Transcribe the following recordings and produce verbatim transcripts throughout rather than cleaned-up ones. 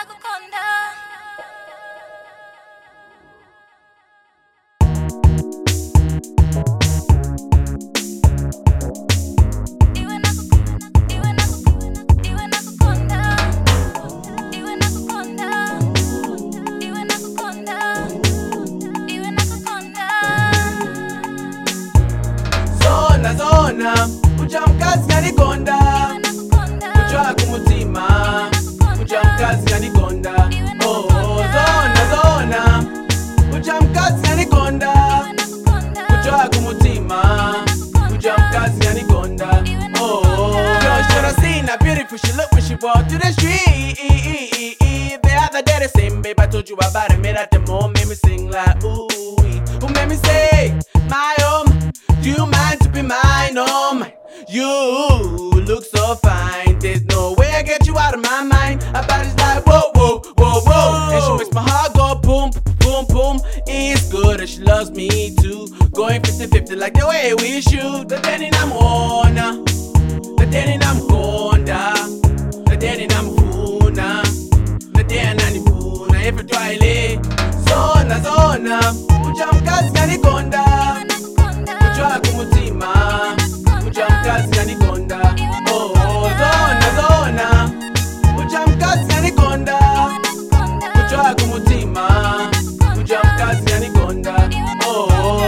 Zona zona Ujamkazi yanikonda Kuchwa kumutima Ujamkazi yanikonda Oh zona zona Ujamkazi yanikonda Kuchwa kumutima Ujamkazi yanikonda Oh Girl should have seen how beautiful she look when she walked through the street. The other day the same babe I told you about it. Made at the moment made me sing like ooh. Who made me say my oh my, do you mind to be mine oh my? You look so fine, there's no way I get you out of my mind. Her body's like whoa whoa whoa whoa, and she makes my heart go boom boom boom. It's good and she loves me too. Going fifty fifty like the way we shoot. The day I'm on, the day I'm konda, the day I'm funa, the day I'm funa. Every twilight, zona zona, ujamkazi yanikonda, kuchwa kumutima, ujamkazi yanikonda. Oh zona zona, ujamkazi yanikonda, kuchwa kumutima, ujamkazi yanikonda. Oh.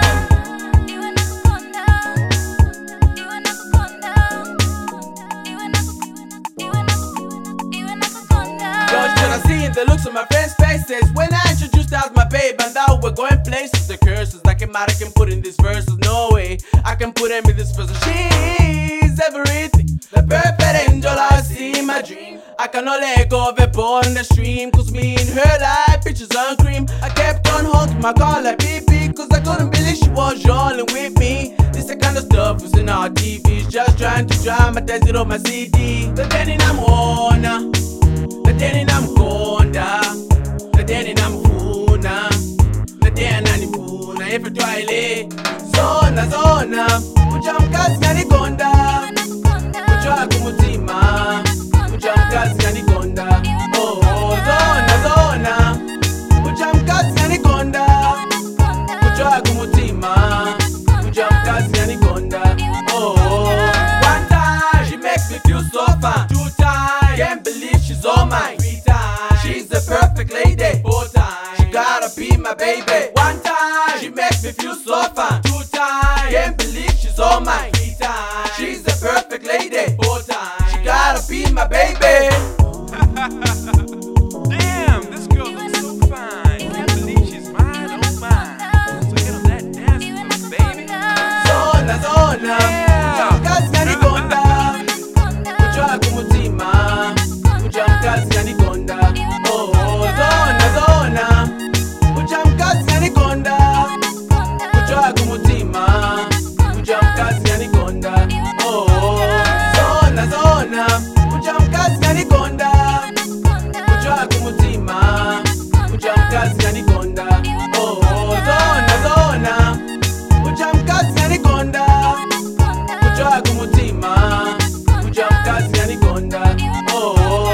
Seeing the looks on my friends' faces when I introduced her as my babe, and now we're going places. The curses I can I can put in these verses. No way I can put them in this verse. She's everything, the perfect angel I see in my dream. I cannot let go of it born in the stream, cause me and her like pictures on cream. I kept on holding my car like B B, cause I couldn't believe she was rolling with me. This the kind of stuff was in our T Vs, just trying to dramatize it on my C D. The day I'm on, the day I'm konda, the day I'm funa, the day I'm funa. Every twilight, zona zona, ujamkazi yanikonda, kuchwa kumutima, ujamkazi yanikonda. Oh zona zona, ujamkazi yanikonda, kuchwa kumutima, ujamkazi yanikonda. Oh one time she makes me feel so fine. Two times can't believe she's all mine. Three times she's the perfect lady. Four times she gotta be my baby. One time she makes me feel so fine. Two times can't believe she's all mine. Three times she's the perfect lady. Four times she gotta be my baby. Damn, this girl looks so fine. Can't believe she's mine, oh mine. So get on that dance floor, baby. Zona zona, ujamkazi yanikonda, kuchwa kumutima, ujamkazi yanikonda. Oh zona zona, ujamkazi yanikonda, kuchwa kumutima, ujamkazi yanikonda. Oh zona zona, ujamkazi yanikonda, kuchwa kumutima, ujamkazi yanikonda. Oh zona zona, ujamkazi yanikonda, kuchwa kumutima, ujamkazi yanikonda. Oh.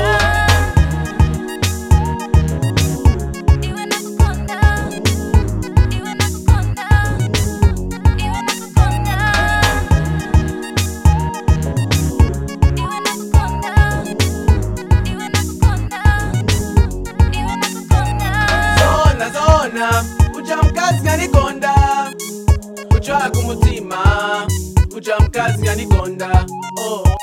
Zona zona, ujamkazi yanikonda, kuchwa kumutima, ujamkazi yanikonda. Oh.